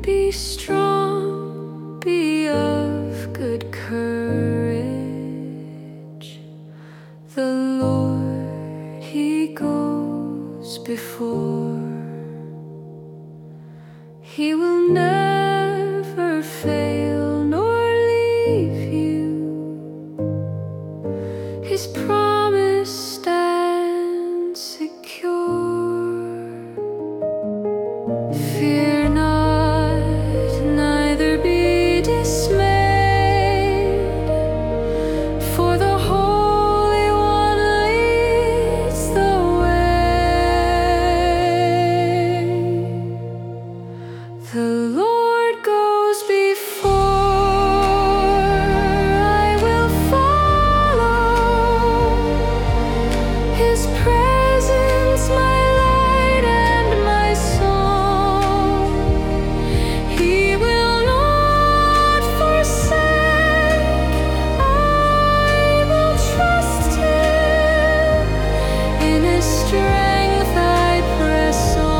Be strong, be of good courage. The Lord, He goes before. He will never fail nor leave you. His promise stands secure. Fear not, neither be dismayed, for the Holy One leads the way. The Lord goes before, I will follow. His presence, my light and my song. He will not forsake. I will trust Him. In His strength I press on.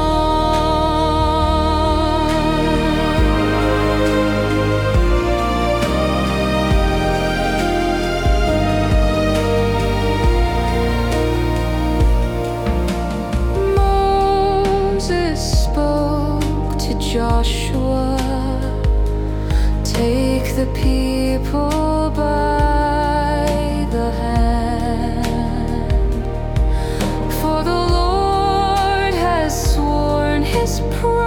Moses spoke to Joshua, take the people by the hand, for the Lord has sworn His promise.